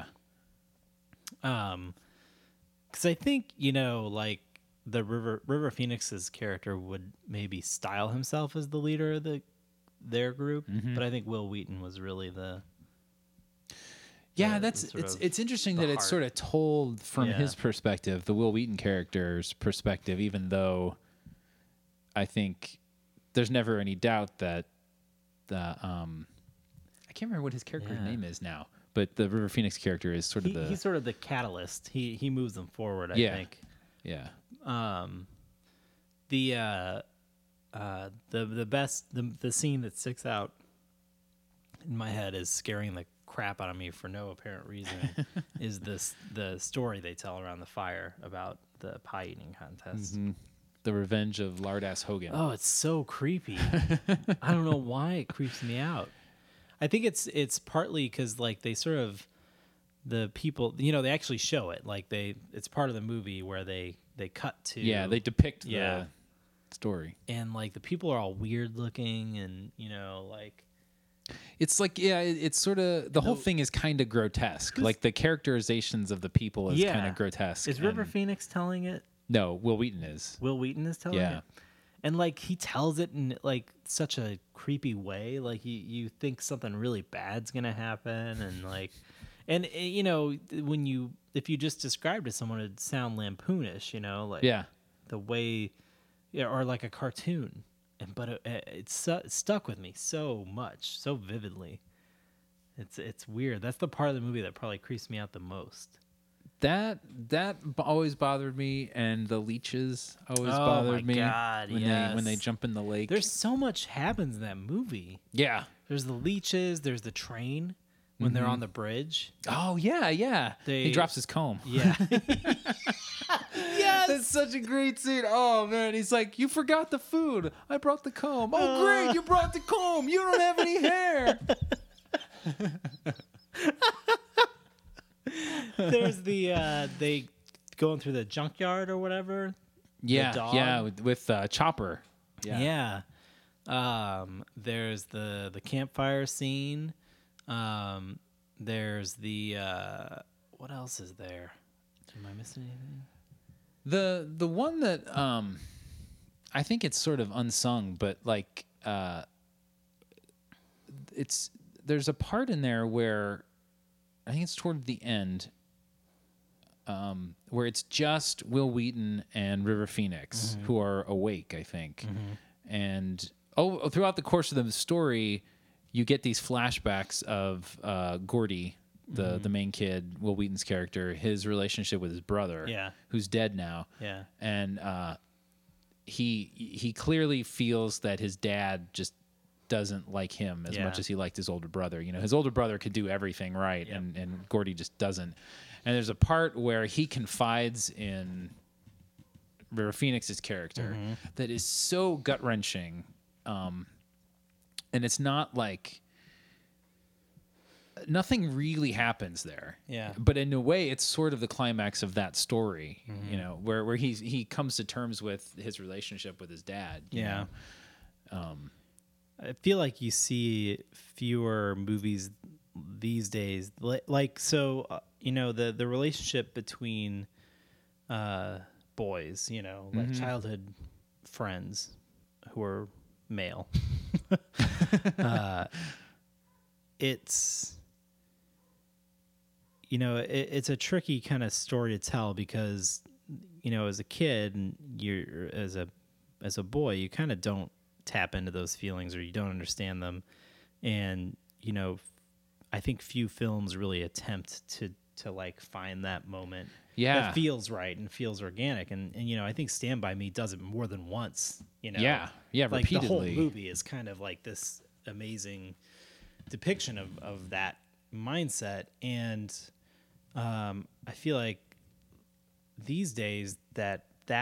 Because I think like the River Phoenix's character would maybe style himself as the leader of their group, Mm-hmm. but I think Will Wheaton was really the Yeah, the that's sort it's of it's interesting the that it's heart. sort of told from Yeah. his perspective, the Will Wheaton character's perspective, even though I think there's never any doubt that the I can't remember what his character's Yeah. name is now, but the River Phoenix character is sort of he's sort of the catalyst. He moves them forward. I Yeah. think. yeah. The scene that sticks out in my head is scaring the crap out of me for no apparent reason is the story they tell around the fire about the pie eating contest. The Revenge of Lardass Hogan. Oh, it's so creepy. I don't know why it creeps me out. I think it's partly because like they sort of the people they actually show it like it's part of the movie where they cut to Yeah, they depict Yeah. the story. and like the people are all weird looking and like It's like it's sort of the whole thing is kind of grotesque. Like the characterizations of the people is kind of grotesque. Is River and- Phoenix telling it? No, Will Wheaton is. Will Wheaton is telling Yeah. it. And like he tells it in like such a creepy way, like you think something really bad's gonna happen, and like, and when if you just described it to someone, it'd sound lampoonish, like Yeah. the way, or like a cartoon, but it's stuck with me so much, so vividly. It's weird. That's the part of the movie that probably creeps me out the most. That always bothered me, and the leeches always Oh bothered my me God, when they yes. jump in the lake. There's so much happens in that movie. yeah. There's the leeches. There's the train when they're on the bridge. Oh yeah, yeah. He They- drops his comb. Yeah. Yes, that's such a great scene. Oh man, he's like, "You forgot the food. I brought the comb. Oh great, you brought the comb. You don't have any hair." There's the they going through the junkyard or whatever. Yeah, dog? yeah, with Chopper. Yeah. There's the campfire scene. There's the what else is there? Am I missing anything? The one that I think it's sort of unsung, but like there's a part in there where I think it's toward the end where it's just Will Wheaton and River Phoenix who are awake, I think. And throughout the course of the story, you get these flashbacks of Gordy, the main kid, Will Wheaton's character, his relationship with his brother, Yeah. who's dead now. Yeah. And he clearly feels that his dad just doesn't like him as Yeah. much as he liked his older brother. You know, his older brother could do everything right, Yep. and Gordy just doesn't. And there's a part where he confides in River Phoenix's character that is so gut wrenching, and it's not like nothing really happens there. Yeah. But in a way, it's sort of the climax of that story. You know, where he comes to terms with his relationship with his dad. you Yeah. know? I feel like you see fewer movies these days. Like so, you know, the relationship between boys, you know, like childhood friends who are male. It's, you know, it's a tricky kind of story to tell because, you know, as a kid and you're as a boy, you kind of don't tap into those feelings or you don't understand them. And, you know, I think few films really attempt to like find that moment Yeah. that feels right and feels organic. And you know, I think Stand By Me does it more than once, you know. Yeah. Yeah, Like the whole repeatedly. movie is kind of like this amazing depiction of that mindset. And I feel like these days that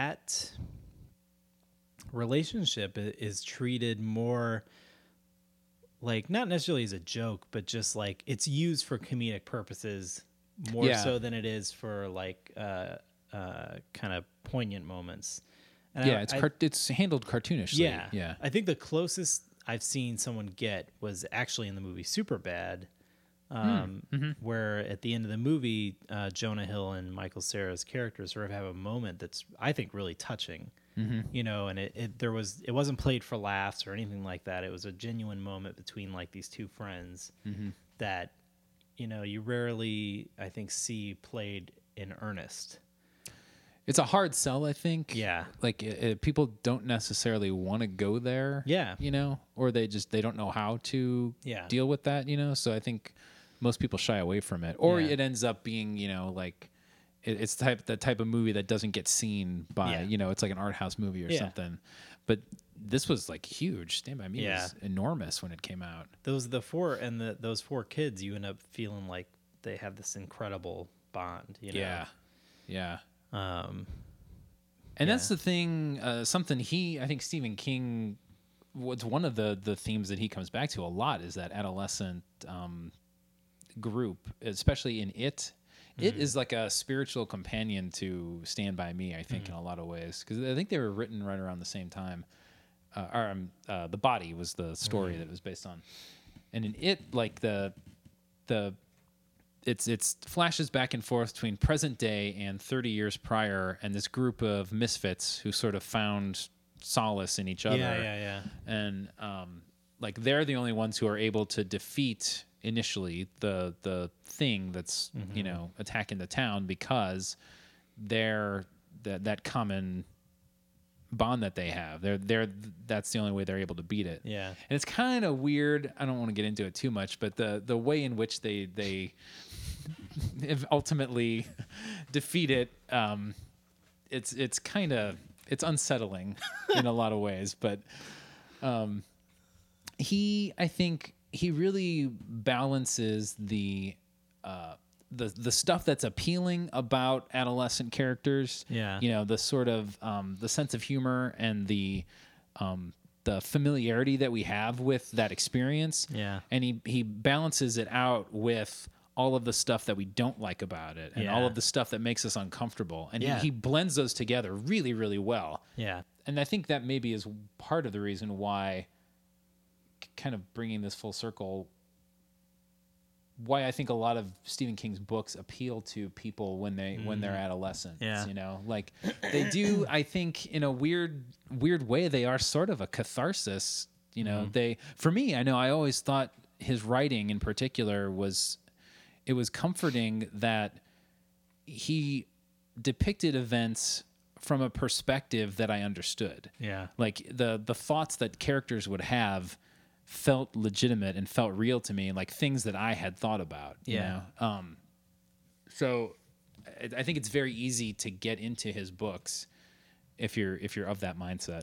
relationship is treated more like not necessarily as a joke, but just like it's used for comedic purposes more Yeah. so than it is for like kind of poignant moments. And Yeah, it's handled cartoonishly. yeah. Yeah. I think the closest I've seen someone get was actually in the movie Superbad, where at the end of the movie, Jonah Hill and Michael Cera's characters sort of have a moment that's, I think, really touching. You know, and it wasn't played for laughs or anything like that. It was a genuine moment between like these two friends that, you know, you rarely, I think, see played in earnest. It's a hard sell, I think. Yeah. Like people don't necessarily want to go there. Yeah. You know, or they don't know how to Yeah. deal with that, you know? So I think most people shy away from it. Or Yeah. it ends up being, you know, like it's the type of movie that doesn't get seen by, Yeah. you know, it's like an art house movie or Yeah. something. But this was like huge. Stand By Me Yeah. was enormous when it came out. Those four kids, you end up feeling like they have this incredible bond. You know? Yeah. Yeah. Um, And that's the thing, something I think Stephen King, what's one of the themes that he comes back to a lot is that adolescent group, especially in It. It is like a spiritual companion to Stand By Me, I think, in a lot of ways. Because I think they were written right around the same time. The Body was the story that it was based on. And in It, like it's flashes back and forth between present day and 30 years prior, and this group of misfits who sort of found solace in each other. yeah. And like they're the only ones who are able to defeat initially the thing that's you know attacking the town because they're that common bond that they have. That's the only way they're able to beat it. Yeah. And it's kind of weird. I don't want to get into it too much, but the way in which they ultimately defeat it, it's kind of unsettling in a lot of ways. But I think he really balances the stuff that's appealing about adolescent characters. Yeah. You know, the sort of the sense of humor and the familiarity that we have with that experience. Yeah. And he balances it out with all of the stuff that we don't like about it and all Yeah. of the stuff that makes us uncomfortable. And Yeah. he blends those together really, really well. Yeah. And I think that maybe is part of the reason why, kind of bringing this full circle, why I think a lot of Stephen King's books appeal to people when they're adolescents. Yeah. You know, like they do. I think in a weird way, they are sort of a catharsis. You know, for me, I know I always thought his writing in particular was comforting that he depicted events from a perspective that I understood. Yeah. Like the thoughts that characters would have felt legitimate and felt real to me, like things that I had thought about. Yeah. You know? So I think it's very easy to get into his books if you're of that mindset.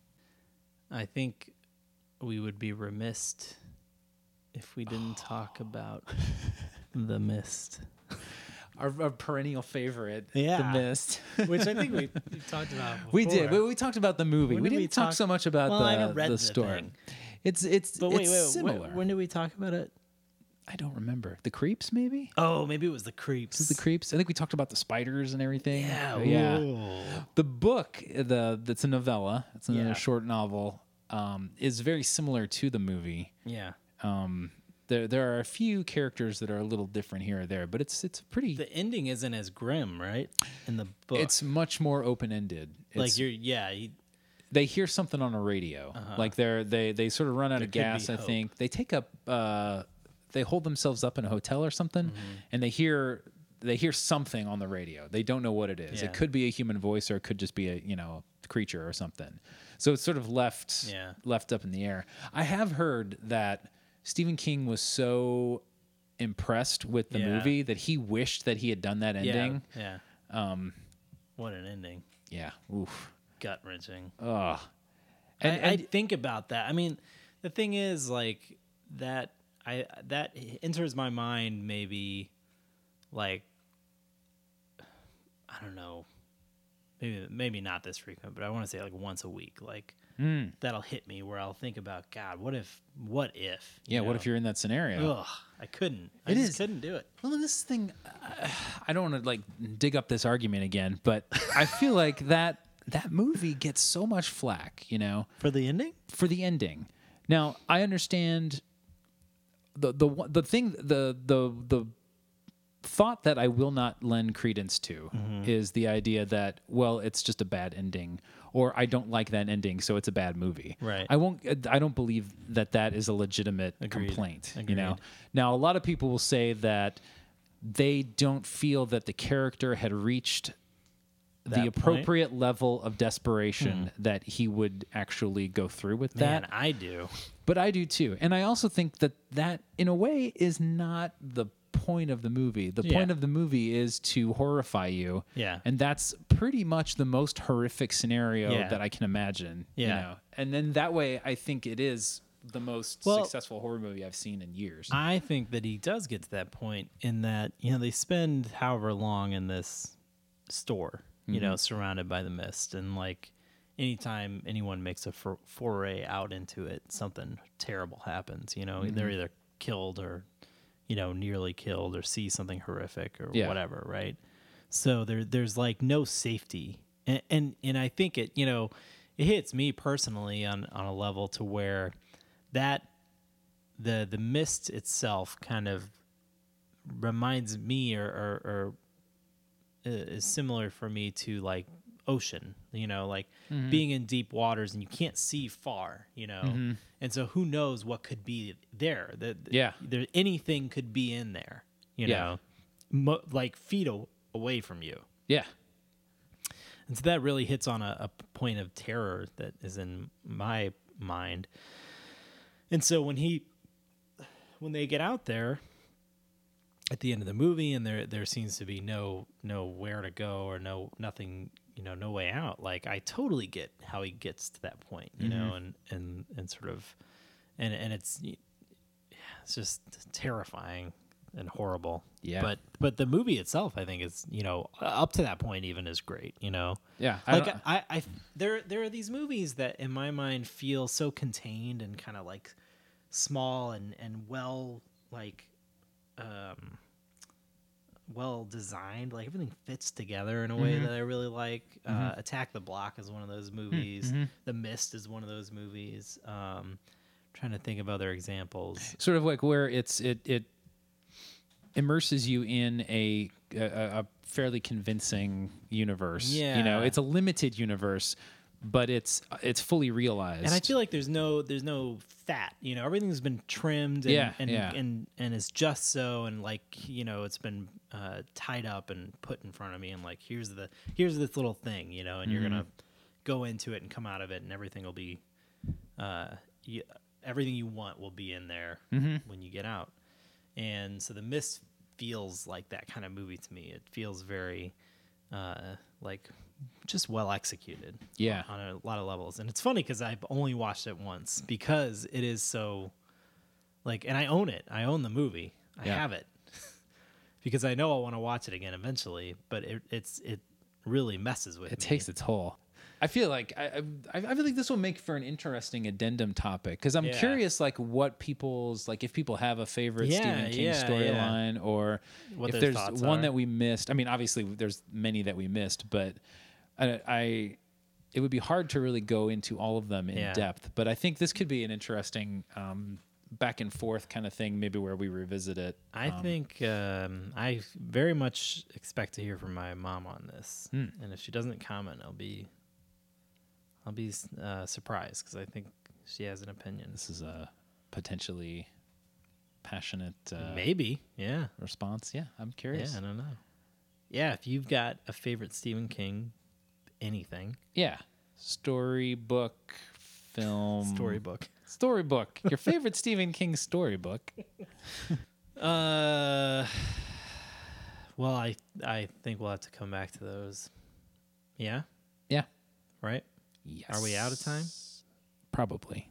I think we would be remiss if we didn't talk about The Mist. Our perennial favorite, Yeah. The Mist. Which I think we talked about before. We did, but we talked about the movie. When we did didn't we talk talk- so much about Well, I haven't read the the story. thing. It's But wait, similar. when did we talk about it? I don't remember. The Creeps, maybe? Oh, maybe it was The Creeps. The Creeps. I think we talked about the spiders and everything. Yeah. Yeah. Ooh. The book, that's a novella. It's a Yeah. short novel. Is very similar to the movie. Yeah. There are a few characters that are a little different here or there, but it's pretty. The ending isn't as grim, right? In the book. It's much more open ended. like They hear something on a radio. Like they sort of run out of There could gas. be I hope. think they take up. They hold themselves up in a hotel or something, and they hear something on the radio. They don't know what it is. Yeah. It could be a human voice, or it could just be a creature or something. So it's sort of left up in the air. I have heard that Stephen King was so impressed with the movie that he wished that he had done that ending. Yeah. What an ending. Yeah. Oof. Gut wrenching. Ugh. I think about that. I mean, the thing is, like that enters my mind maybe, like, I don't know, maybe not this frequent, but I want to say like once a week, like that'll hit me where I'll think about, God, what if? Yeah. What if you're in that scenario? Ugh, I couldn't. I It just is. couldn't do it. Well, this thing, I don't want to like dig up this argument again, but I feel like that movie gets so much flack, For the ending? for the ending. Now, I understand the thought that I will not lend credence to is the idea that, well, it's just a bad ending, or I don't like that ending, so it's a bad movie. Right. I don't believe that is a legitimate complaint. Agreed. Now, a lot of people will say that they don't feel that the character had reached the That appropriate level of desperation that he would actually go through with that. Man, I do. But I do too. And I also think that in a way is not the point of the movie. The point of the movie is to horrify you. Yeah. And that's pretty much the most horrific scenario Yeah. that I can imagine. Yeah. And then that way I think it is the most Well, successful horror movie I've seen in years. I think that he does get to that point in that, they spend however long in this store, surrounded by the mist. And like anytime anyone makes a foray out into it, something terrible happens. They're either killed or, nearly killed or see something horrific or whatever. Right. So there's like no safety. And I think it hits me personally on a level to where that the mist itself kind of reminds me or is similar for me to like ocean, like being in deep waters and you can't see far, and so who knows what could be there. Anything could be in there, like feet away from you. Yeah. And so that really hits on a point of terror that is in my mind. And so when they get out there, at the end of the movie, and there seems to be no where to go or nothing, no way out. Like, I totally get how he gets to that point, you know, and sort of, and it's just terrifying and horrible. Yeah. But the movie itself, I think, is, up to that point even is great, Yeah. Like there are these movies that in my mind feel so contained and kind of like small and well, like well designed, like everything fits together in a way that I really like. Attack the Block is one of those movies. The Mist is one of those movies. Trying to think of other examples. Sort of like where it immerses you in a fairly convincing universe. Yeah. It's a limited universe, but it's fully realized. And I feel like there's no fat, everything's been trimmed and is just so, and like, it's been tied up and put in front of me, and like, here's this little thing, and you're gonna go into it and come out of it, and everything will be everything you want will be in there when you get out. And so The Mist feels like that kind of movie to me. It feels very like just well executed on a lot of levels. And it's funny because I've only watched it once because it is so like, and I own it. I own the movie. I have it because I know I want to watch it again eventually, but it really messes with me. It takes its toll. I feel like I feel like this will make for an interesting addendum topic because I'm curious, like, what people's, like, if people have a favorite Stephen King storyline or what if their there's thoughts one are. that we missed. I mean, obviously there's many that we missed, but it would be hard to really go into all of them in depth. But I think this could be an interesting back and forth kind of thing, maybe where we revisit it. I think I very much expect to hear from my mom on this, and if she doesn't comment, I'll be surprised because I think she has an opinion. This is a potentially passionate Maybe, response. Yeah, I'm curious. Yeah, I don't know. Yeah, if you've got a favorite Stephen King, anything. Yeah, storybook, film, storybook. Your favorite Stephen King storybook? Well, I think we'll have to come back to those. Yeah. Yeah. Right. Yes. Are we out of time? Probably.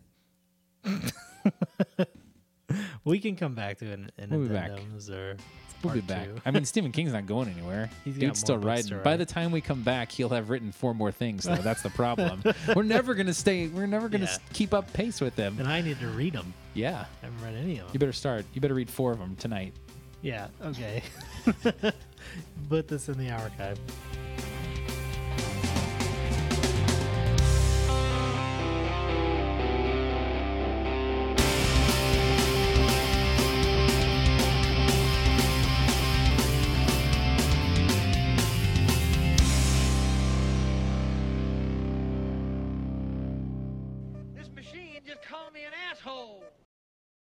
We can come back to an We'll be back. We'll be back. I mean, Stephen King's not going anywhere. He's got Dude's still more books writing. to By write. the time we come back, he'll have written 4 more things, though. That's the problem. We're never going to stay. We're never going to keep up pace with him. And I need to read them. Yeah. I haven't read any of them. You better start. You better read 4 of them tonight. Yeah, okay. Put this in the archive. This machine just called me an asshole.